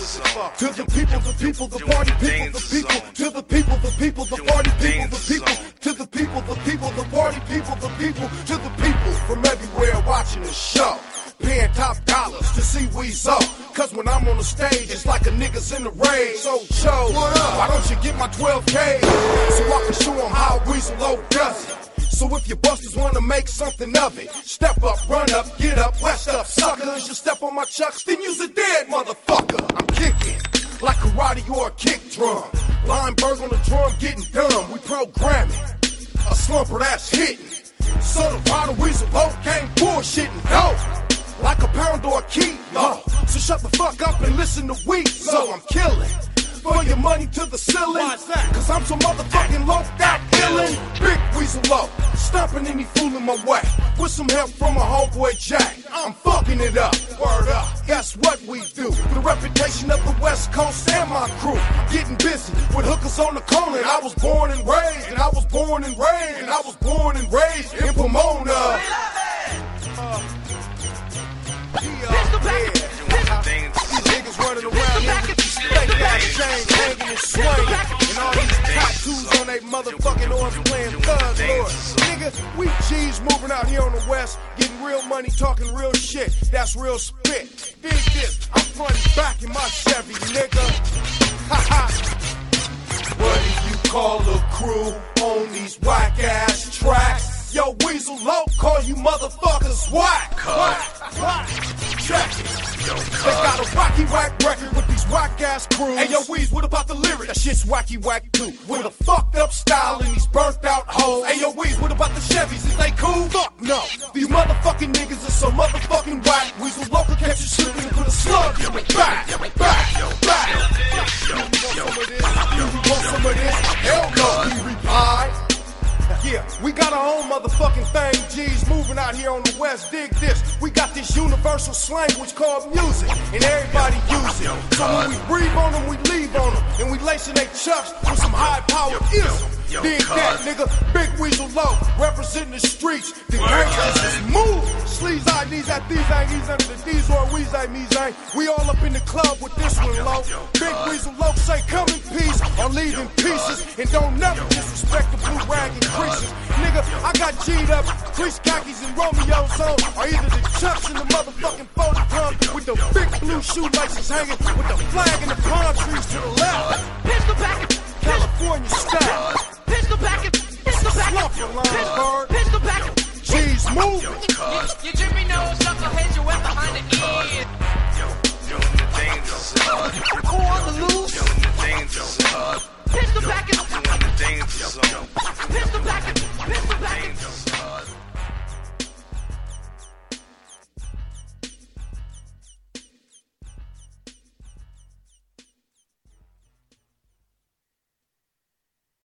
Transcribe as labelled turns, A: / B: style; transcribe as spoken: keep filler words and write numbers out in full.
A: To the people, the people, the party people, the people. To the people, the people, the party people, the people. To the people, the people, the party people, the people. To the people from everywhere watching the show. Paying top dollars to see Weezo. Cause when I'm on the stage, it's like a nigga's in the rage. So, show, why don't you get my twelve K? So I can show them how Weezo Low does it. So if your busters wanna make something of it, step up, run up, get up, west up, suckers. You step on my chucks, then you's a dead motherfucker. I'm kicking like karate or a kick drum. Lineberg on the drum, getting dumb. We programming a slumper that's hitting. So the bottle Weezo Low can't bullshitting, no. Like a pound or a kilo. So shut the fuck up and listen to Weezo. I'm killing for your money to the ceiling. Cause I'm so motherfucking low that illin'. Big Weezo Low, stomping any fool in my way. With some help from my homeboy Jack, I'm fucking it up. Word up, guess what we do? For the reputation of the West Coast and my crew. Getting busy with hookers on the corner. And I was born and raised, and I was born and raised, and I was born and raised in Pomona. Uh,
B: Pistol back,
A: these niggas running around here with these fake ass chains hanging and swinging, and all these tattoos on they motherfucking arms playing thug lord. Nigga, we G's moving out here on the west, getting real money, talking real shit. That's real spit. Dig this, I'm frontin' back in my Chevy, nigga. Ha ha. What do you call a crew on these whack ass tracks? Yo, Weezo Low, call you motherfuckers whack. Whack, whack. Check it. They got a wacky whack record with these whack ass crews. Hey yo, Weez, what about the lyrics? That shit's wacky whack too. With a fucked up style and these burnt out hoes. Hey yo, Weez, what about the Chevys? Is they cool? Fuck no. These motherfucking niggas are so motherfucking whack. Weezo Low can catch you slipping and put a slug in your back, back, back. You want some of this? You want some of this? Hell no, he replied. Yeah, we got our own motherfucking thing, G's moving out here on the west. Dig this, we got this universal language called music, and everybody use it. So when we breathe on them, we leave on them, and we lacing they chucks with some high-powered ism. Dig that, nigga, Big Weezo Low, representing the streets. The gangsters is move. Sleaze I knees at these ain't these under the D's or Weez ain't me's ain't. We all up in the club with this one low. Big Weezo Low say come in peace or leave in pieces, and don't never disrespect the blue rag and creases. Nigga, I got G'd up, crease khakis and Romeo's on, or either the chucks in the motherfucking photo club with the big blue shoelaces hanging, with the flag and the palm trees to the left.
B: Pistol back,
A: California style.
B: pistol back, pistol back,
A: Slump your line, bird.
B: pistol back.
A: G's moving.
B: You Jimmy knows knuckleheads, you wet behind the ears. Who on the loose? Pistol back,